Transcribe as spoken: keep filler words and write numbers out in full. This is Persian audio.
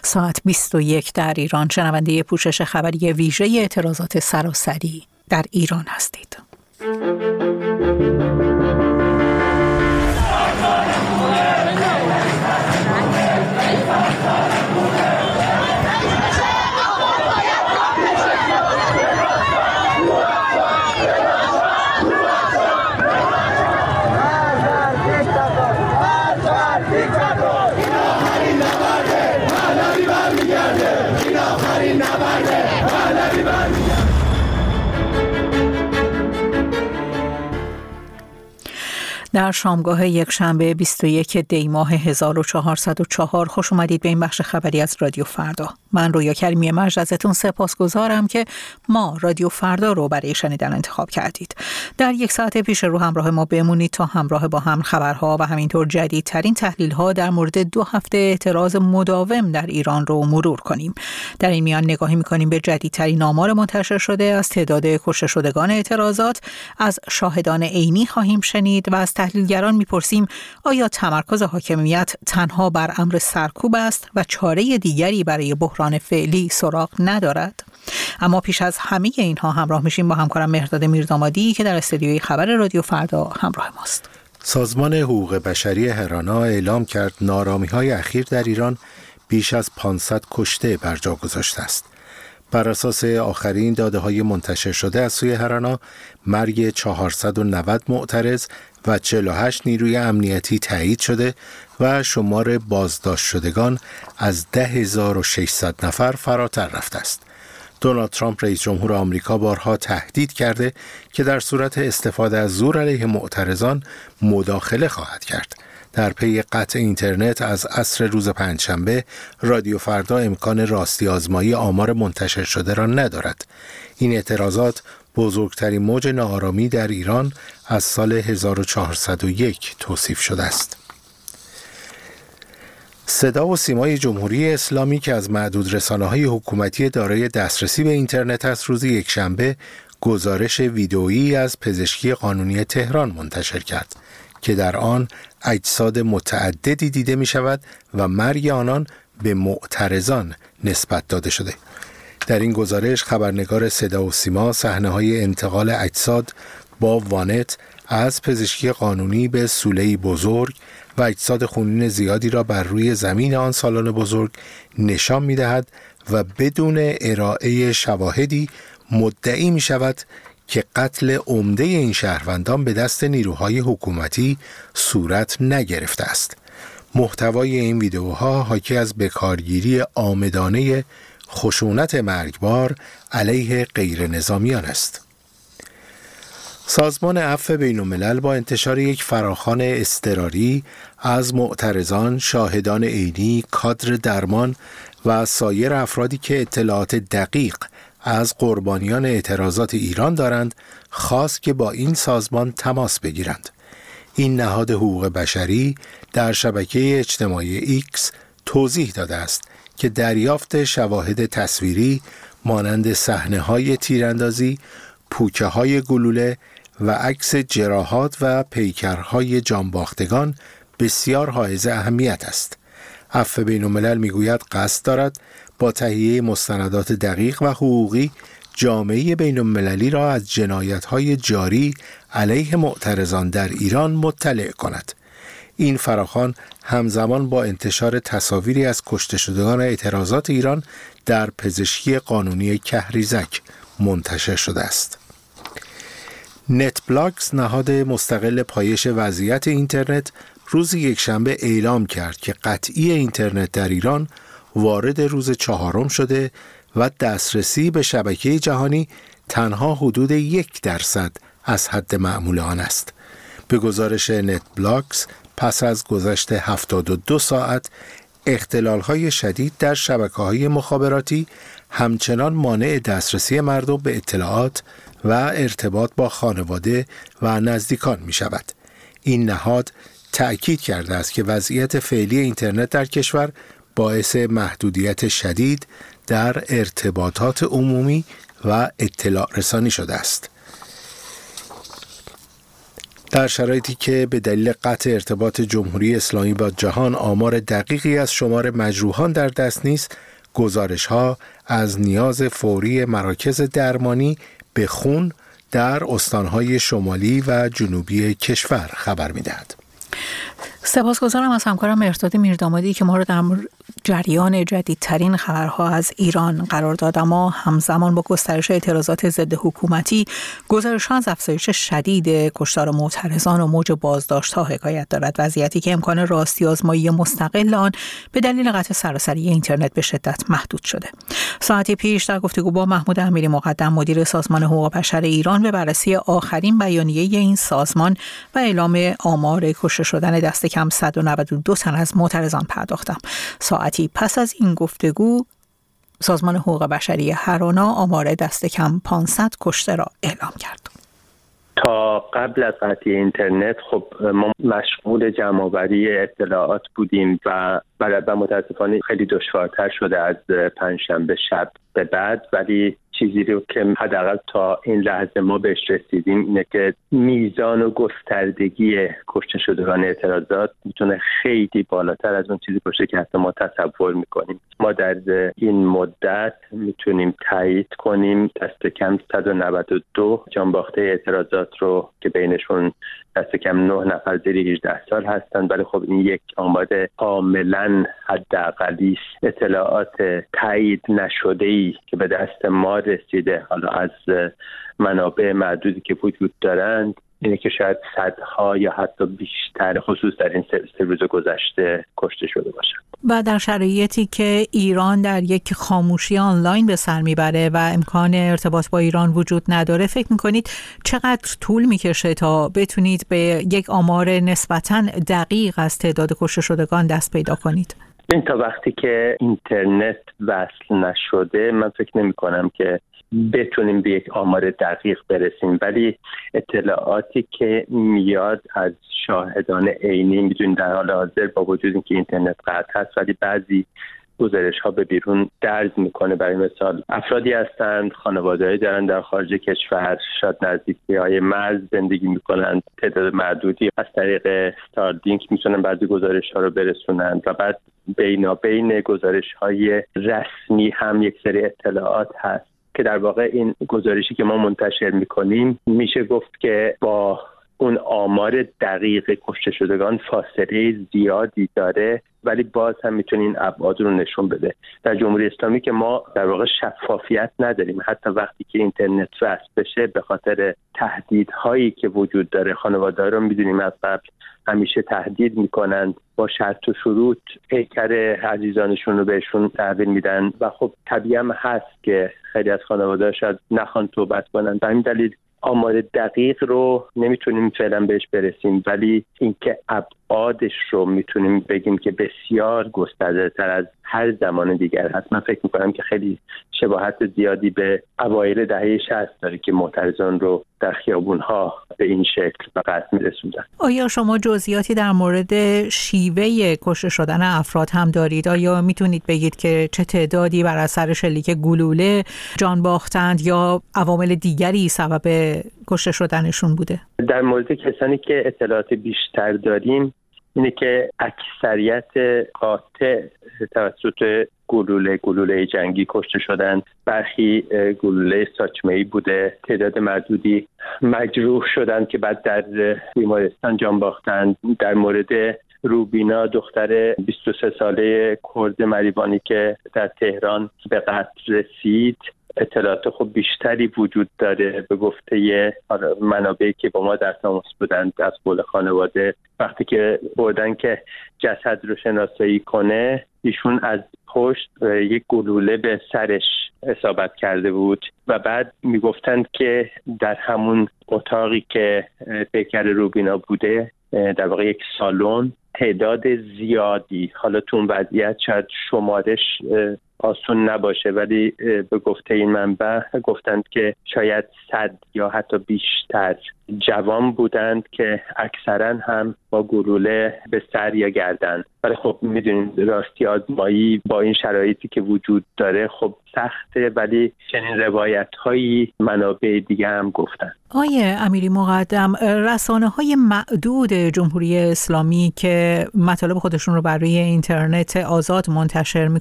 ساعت بیست و یک در ایران. شنونده پوشش خبری ویژه اعتراضات سراسری در ایران هستید. در شامگاه یک شنبه بیست و یک دی ماه هزار و چهارصد و چهار خوش اومدید به این بخش خبری از رادیو فردا. من رویا کریمی مجد ازتون سپاسگزارم که ما رادیو فردا رو برای شنیدن انتخاب کردید. در یک ساعت پیش رو همراه ما بمونید تا همراه با هم خبرها و همینطور جدیدترین تحلیل‌ها در مورد دو هفته اعتراض مداوم در ایران رو مرور کنیم. در این میان نگاهی می‌کنیم به جدیدترین آمار منتشر شده از تعداد کشته شدگان اعتراضات، از شاهدان عینی خواهیم شنید و از تحلیلگران می‌پرسیم آیا تمرکز حاکمیت تنها بر امر سرکوب است و چاره دیگری برای بحران فعلی سراغ ندارد؟ اما پیش از همه اینها همراه میشیم با همکارم مهرداد میردامادی که در استودیوی خبر رادیو فردا همراه ماست. سازمان حقوق بشری هرانا اعلام کرد ناآرامی‌های اخیر در ایران بیش از پانصد کشته بر جا گذاشته است. بر اساس آخرین داده‌های منتشر شده از سوی هرانا، مرگ چهارصد و نود معترض و چهل و هشت نیروی امنیتی تایید شده و شمار بازداشت شدگان از ده هزار و ششصد نفر فراتر رفته است. دونالد ترامپ رئیس جمهور آمریکا بارها تهدید کرده که در صورت استفاده از زور علیه معترضان مداخله خواهد کرد. در پی قطع اینترنت از عصر روز پنجشنبه، رادیو فردا امکان راستی آزمایی آمار منتشر شده را ندارد. این اعتراضات بزرگترین موج ناآرامی در ایران از سال هزار و چهارصد و یک توصیف شده است. صدا و سیمای جمهوری اسلامی که از معدود رسانه‌های حکومتی دارای دسترسی به اینترنت است، روز یکشنبه گزارش ویدئویی از پزشکی قانونی تهران منتشر کرد که در آن اجساد متعددی دیده می شود و مرگ آنان به معترضان نسبت داده شده. در این گزارش خبرنگار صدا و سیما صحنه‌های انتقال اجساد با وانت از پزشکی قانونی به سوله‌ای بزرگ و اجساد خونین زیادی را بر روی زمین آن سالن بزرگ نشان می‌دهد و بدون ارائه شواهدی مدعی می‌شود که قتل عمده این شهروندان به دست نیروهای حکومتی صورت نگرفته است. محتوای این ویدئوها حاکی از بکارگیری عامدانه خشونت مرگبار علیه غیر نظامیان است. سازمان عفو بین‌الملل با انتشار یک فراخوان اضطراری از معترضان، شاهدان عینی، کادر درمان و سایر افرادی که اطلاعات دقیق از قربانیان اعتراضات ایران دارند، خواست که با این سازمان تماس بگیرند. این نهاد حقوق بشری در شبکه اجتماعی ایکس توضیح داده است که دریافت شواهد تصویری مانند صحنه‌های تیراندازی، پوکه‌های گلوله و عکس جراحات و پیکرهای جانباختگان بسیار حائز اهمیت است. عفو بین‌الملل میگوید قصد دارد با تهیه مستندات دقیق و حقوقی جامعه بین‌المللی را از جنایت‌های جاری علیه معترضان در ایران مطلع کند. این فراخوان همزمان با انتشار تصاویری از کشته شدگان اعتراضات ایران در پزشکی قانونی کهریزک منتشر شده است. نت بلاکس، نهاد مستقل پایش وضعیت اینترنت، روز یکشنبه اعلام کرد که قطعی اینترنت در ایران وارد روز چهارم شده و دسترسی به شبکه جهانی تنها حدود یک درصد از حد معمول آن است. به گزارش نت بلاکس، پس از گذشت هفتاد و دو ساعت، اختلال‌های شدید در شبکه‌های مخابراتی همچنان مانع دسترسی مردم به اطلاعات و ارتباط با خانواده و نزدیکان می‌شود. این نهاد تأکید کرده است که وضعیت فعلی اینترنت در کشور باعث محدودیت شدید در ارتباطات عمومی و اطلاع رسانی شده است. در شرایطی که به دلیل قطع ارتباط جمهوری اسلامی با جهان آمار دقیقی از شمار مجروحان در دست نیست، گزارش‌ها از نیاز فوری مراکز درمانی به خون در استان‌های شمالی و جنوبی کشور خبر می‌دهد. سپاسگزارم از همکارم مهرداد میردامادی که ما رو در جریان جدیدترین خبرها از ایران قرار داد. اما همزمان با گسترش اعتراضات ضد حکومتی، گزارش‌ها از افزایش شدید کشتار معترضان و موج بازداشت‌ها حکایت دارد، وضعیتی که امکان راستی آزمایی مستقل آن به دلیل قطع سراسری اینترنت به شدت محدود شده. ساعتی پیش در گفتگو با محمود امیری مقدم مدیر سازمان حقوق بشر ایران به بررسی آخرین بیانیه این سازمان و اعلام آمار کشته شدن دست کم صد و نود و دو تن از معترضان پرداختم. ساعتی پس از این گفتگو سازمان حقوق بشری هرانا آمار دست کم پانصد کشته را اعلام کرد. تا قبل از قطع اینترنت خب ما مشغول جمع‌آوری اطلاعات بودیم و و متاسفانه خیلی دشوارتر شده از پنجشنبه شب به بعد، ولی چیزی رو که حداقل تا این لحظه ما بهش رسیدیم اینه که میزان و گستردگی کشته شدگان اعتراضات میتونه خیلی بالاتر از اون چیزی باشه که حتی ما تصور میکنیم. ما در این مدت میتونیم تایید کنیم دست کم صد و نود و دو جانباخته اعتراضات رو که بینشون دست کم نه نفر زیر هجده سال هستن، ولی خب این یک آمار کاملا حداقلی است. اطلاعات تایید نشده‌ای که به دست ما رسیده حالا از منابع معدودی که وجود دارند اینه که شاید صدها یا حتی بیشتر خصوص در این سه روز گذشته کشته شده باشند. و در شرایطی که ایران در یک خاموشی آنلاین به سر میبره و امکان ارتباط با ایران وجود نداره، فکر میکنید چقدر طول میکشه تا بتونید به یک آمار نسبتاً دقیق از تعداد کشته شدگان دست پیدا کنید؟ این تا وقتی که اینترنت وصل نشده من فکر نمی کنم که بتونیم به یک آمار دقیق برسیم، ولی اطلاعاتی که میاد از شاهدان عینی، میدونید در حال حاضر با وجود اینکه اینترنت قطع هست ولی بعضی گزارش ها به بیرون درز میکنه. برای مثال افرادی هستند خانواده‌ای دارن در خارج کشور، شاید نزدیکی های مرز زندگی میکنند، تعداد معدودی از طریق استارلینک میتونن بعضی گزارش ها رو برسونند و بعد بینابین گزارش های رسمی هم یک سری اطلاعات هست که در واقع این گزارشی که ما منتشر میکنیم میشه گفت که با اون آمار دقیق کشته شدگان فاصله زیادی داره، ولی باز هم میتونه این ابعاد رو نشون بده. در جمهوری اسلامی که ما در واقع شفافیت نداریم، حتی وقتی که اینترنت وصل بشه به خاطر تهدیدهایی که وجود داره، خانواده‌ها رو میدونیم از قبل همیشه تهدید میکنند، با شرط و شروط پیکر عزیزانشون رو بهشون تحویل میدن و خب طبیعی هم هست که خیلی از خانواده‌ها شاید نخوان توبت کنن. به همین دلیل آمار دقیق رو نمیتونیم فعلا بهش برسیم، ولی اینکه ابعادش رو میتونیم بگیم که بسیار گسترده تر از هر زمان دیگر هست. من فکر میکنم که خیلی شباهت زیادی به اوایل دهه شصت داره که معترضان رو در خیابونها به این شکل و قصد میرسوندن. آیا شما جزئیاتی در مورد شیوه کشته شدن افراد هم دارید؟ آیا میتونید بگید که چه تعدادی بر اثر شلیک گلوله جان باختند یا عوامل دیگری سبب کشته شدنشون بوده؟ در مورد کسانی که اطلاعات بیشتر داریم اینه که اکثریت قاطع توسط گلوله گلوله جنگی کشته شدند، برخی گلوله ساچمه‌ای بوده، تعداد معدودی مجروح شدند که بعد در بیمارستان جان باختند. در مورد روبینا دختر بیست و سه ساله کرد مریوانی که در تهران به قتل رسید اطلاعات خب بیشتری وجود داره. به گفته منابعی که با ما در تماس بودند از قول خانواده، وقتی که بردن که جسد رو شناسایی کنه ایشون از پشت یک گلوله به سرش اصابت کرده بود و بعد میگفتند که در همون اتاقی که پیکر روبینا بوده، در واقع یک سالن، تعداد زیادی، حالا تو اون وضعیت شاید شمارش آسون نباشه، ولی به گفته این منبع گفتند که شاید صد یا حتی بیشتر جوان بودند که اکثرا هم با گلوله به سر یا گردن. ولی خب میدونید راستی آزمایی با این شرایطی که وجود داره خب سخته، ولی چنین روایت هایی منابع دیگه هم گفتن. آیه امیری مقدم، رسانه های معدود جمهوری اسلامی که مطالب خودشون رو بر روی اینترنت آزاد منتشر